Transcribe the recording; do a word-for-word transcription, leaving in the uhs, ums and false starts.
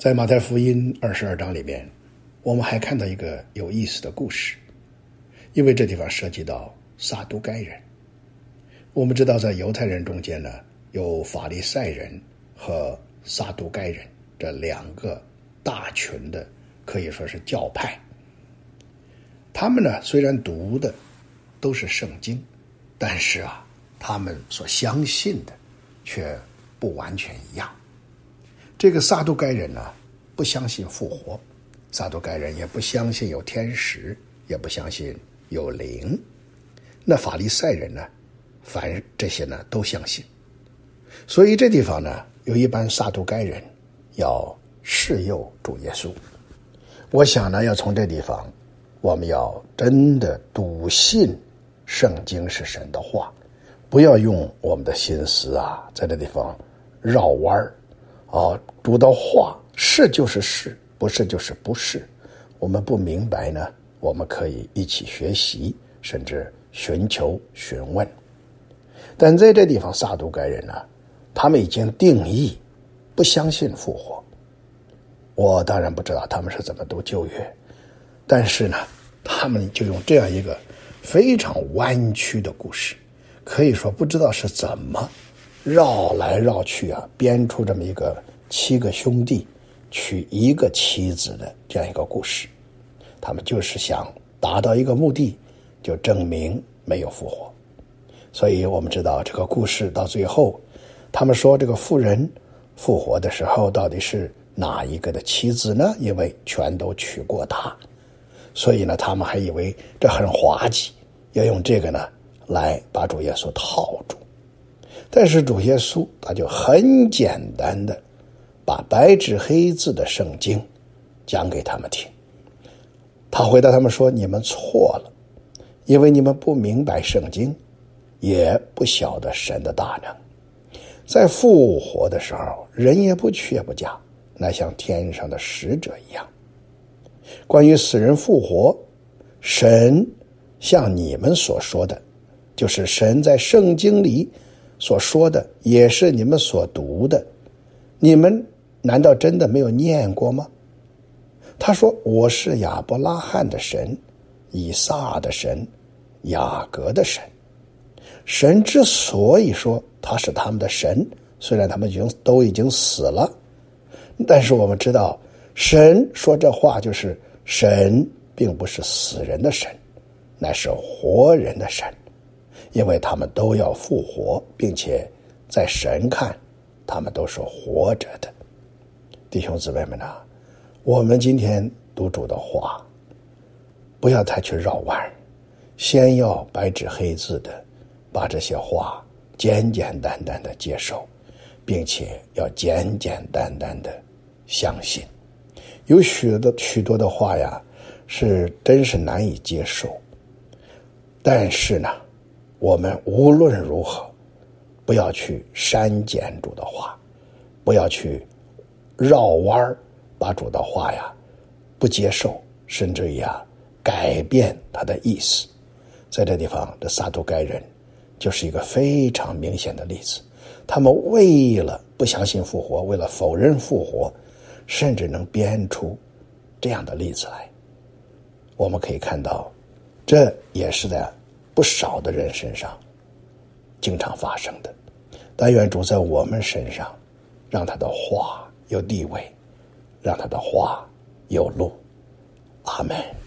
在马太福音二十二章里面，我们还看到一个有意思的故事，因为这地方涉及到撒都该人。我们知道在犹太人中间呢，有法利赛人和撒都该人这两个大群的，可以说是教派。他们呢虽然读的都是圣经，但是啊，他们所相信的却不完全一样。这个撒都该人呢，不相信复活，撒都该人也不相信有天使，也不相信有灵。那法利赛人呢，凡这些呢都相信。所以这地方呢，有一班撒都该人要试诱主耶稣。我想呢，要从这地方，我们要真的笃信圣经是神的话，不要用我们的心思啊，在这地方绕弯儿啊，主的话是就是是，不是就是不是。我们不明白呢，我们可以一起学习，甚至寻求询问。但在这地方，撒都该人呢，他们已经定义不相信复活。我当然不知道他们是怎么读旧约，但是呢，他们就用这样一个非常弯曲的故事，可以说不知道是怎么绕来绕去啊，编出这么一个七个兄弟娶一个妻子的这样一个故事。他们就是想达到一个目的，就证明没有复活。所以我们知道这个故事到最后，他们说这个妇人复活的时候到底是哪一个的妻子呢？因为全都娶过她，所以呢，他们还以为这很滑稽，要用这个呢来把主耶稣套住。但是主耶稣他就很简单的把白纸黑字的圣经讲给他们听。他回答他们说，你们错了，因为你们不明白圣经，也不晓得神的大能。在复活的时候，人也不去也不嫁，乃像天上的使者一样。关于死人复活，神像你们所说的，就是神在圣经里所说的，也是你们所读的。你们难道真的没有念过吗？他说，我是亚伯拉罕的神，以撒的神，雅各的神。神之所以说他是他们的神，虽然他们已经都已经死了，但是我们知道神说这话，就是神并不是死人的神，乃是活人的神，因为他们都要复活，并且在神看他们都是活着的。弟兄姊妹们啊，我们今天读主的话，不要太去绕弯，先要白纸黑字的把这些话简简单单的接受，并且要简简单单的相信。有许多许多的话呀，是真是难以接受，但是呢，我们无论如何不要去删减主的话，不要去绕弯把主的话呀不接受，甚至于啊改变他的意思。在这地方，这撒都该人就是一个非常明显的例子。他们为了不相信复活，为了否认复活，甚至能编出这样的例子来。我们可以看到，这也是在不少的人身上经常发生的。但愿主在我们身上，让他的话有地位，让他的话有路。阿们。